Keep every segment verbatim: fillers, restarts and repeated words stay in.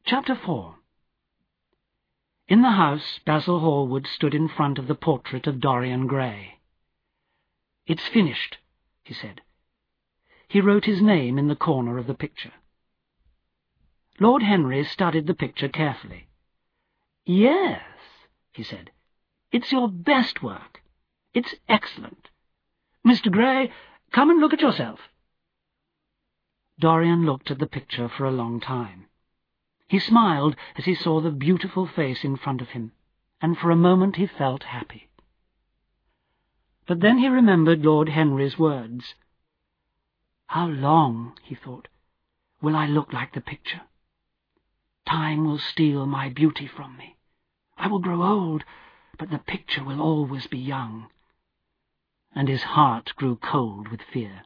Chapter four. In the house, Basil Hallward stood in front of the portrait of Dorian Gray. "It's finished," he said. He wrote his name in the corner of the picture. Lord Henry studied the picture carefully. "Yes," he said, "it's your best work. It's excellent. Mister Gray, come and look at yourself." Dorian looked at the picture for a long time. He smiled as he saw the beautiful face in front of him, and for a moment he felt happy. But then he remembered Lord Henry's words. "How long," he thought, "will I look like the picture? Time will steal my beauty from me. I will grow old, but the picture will always be young." And his heart grew cold with fear.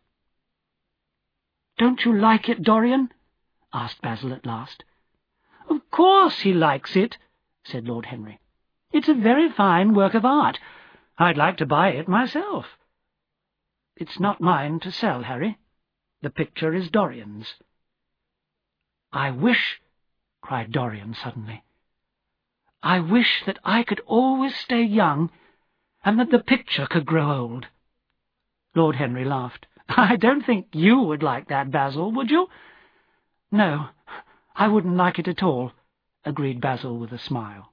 "Don't you like it, Dorian?" asked Basil at last. "Of course he likes it," said Lord Henry. "It's a very fine work of art. I'd like to buy it myself." "It's not mine to sell, Harry. The picture is Dorian's." "I wish," cried Dorian suddenly, "I wish that I could always stay young, and that the picture could grow old." Lord Henry laughed. "I don't think you would like that, Basil, would you?" "No, I wouldn't like it at all," agreed Basil with a smile.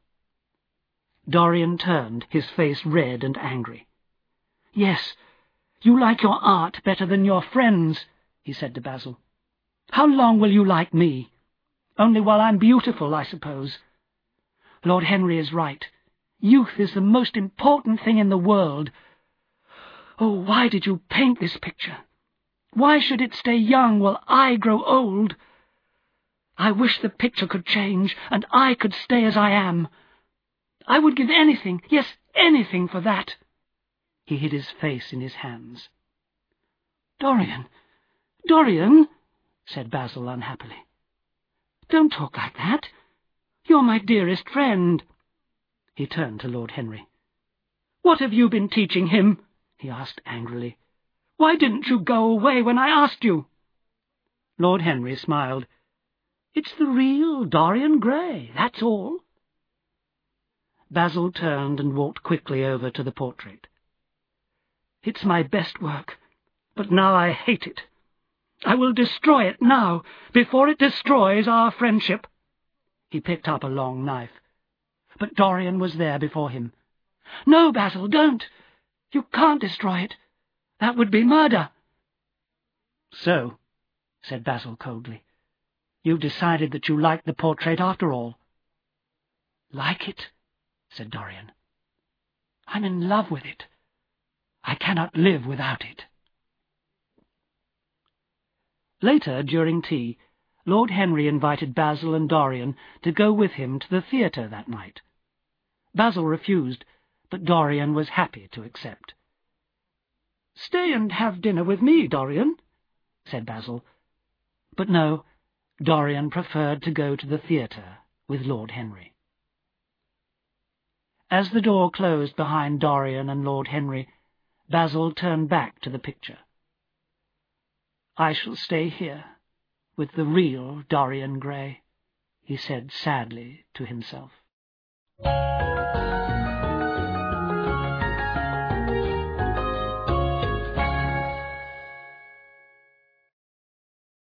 Dorian turned, his face red and angry. "Yes, you like your art better than your friends," he said to Basil. "How long will you like me? Only while I'm beautiful, I suppose. Lord Henry is right. Youth is the most important thing in the world. Oh, why did you paint this picture? Why should it stay young while I grow old? I wish the picture could change, and I could stay as I am. I would give anything, yes, anything for that." He hid his face in his hands. "Dorian, Dorian," said Basil unhappily. "Don't talk like that. You're my dearest friend." He turned to Lord Henry. "What have you been teaching him?" he asked angrily. "Why didn't you go away when I asked you?" Lord Henry smiled. "It's the real Dorian Gray, that's all." Basil turned and walked quickly over to the portrait. "It's my best work, but now I hate it. I will destroy it now, before it destroys our friendship." He picked up a long knife, but Dorian was there before him. "No, Basil, don't! You can't destroy it. That would be murder." "So," said Basil coldly, "you've decided that you like the portrait after all." "Like it?" said Dorian. "I'm in love with it. I cannot live without it." Later, during tea, Lord Henry invited Basil and Dorian to go with him to the theatre that night. Basil refused, but Dorian was happy to accept. "Stay and have dinner with me, Dorian," said Basil. But no, Dorian preferred to go to the theatre with Lord Henry. As the door closed behind Dorian and Lord Henry, Basil turned back to the picture. "I shall stay here with the real Dorian Gray," he said sadly to himself.